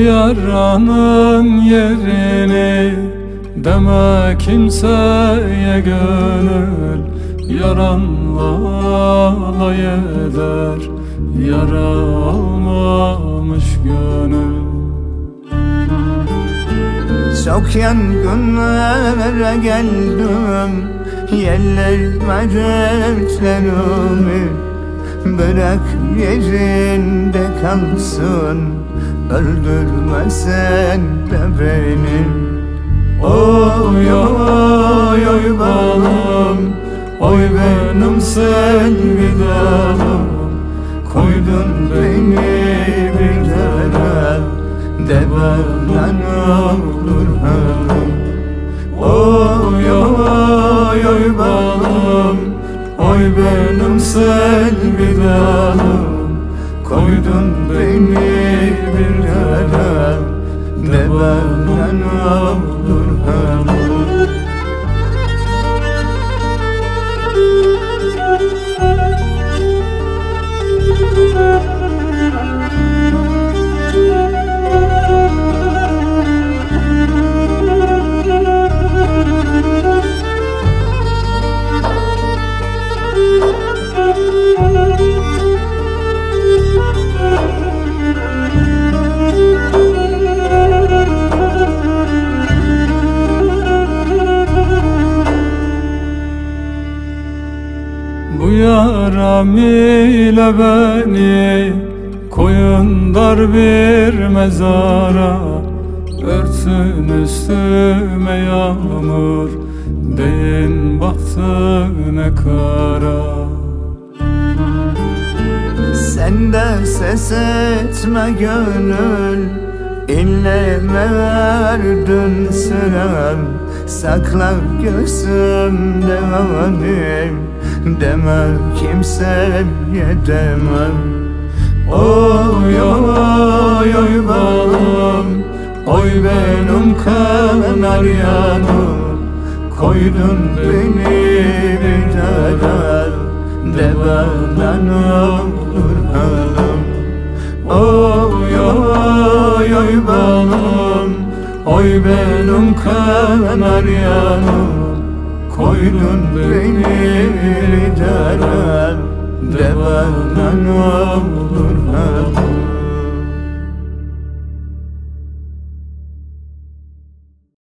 yaranın yerini deme kimseye gönül, yaranla alay eder yara almamış gönül. Çok yangınlara geldim, yerler dertlerimi. Bırak yerinde kalsın, öldürme sen de beni. Oy oy oy balım, oy benim sevdalım. Koydun beni bir yere, de benden olur halim. Oy oy oy balım, oy benim sevdalım. Koydun beni bir yere, de benden olur halim. Bu yaram ile beni koyun dar bir mezara, örtsün üstüme yağmur, deyin bahtine kara. Sen de ses etme gönül, inleme verdin sıram. Sakla göğsümde halim, deme kimseye demem. Oy oy oy balım, oy benim kanaryanım. Koydun beni bir dere, de benden olur halim. Oy oy oy balım, oy benim kanaryanım. Koydun beni bir dere, de benden olur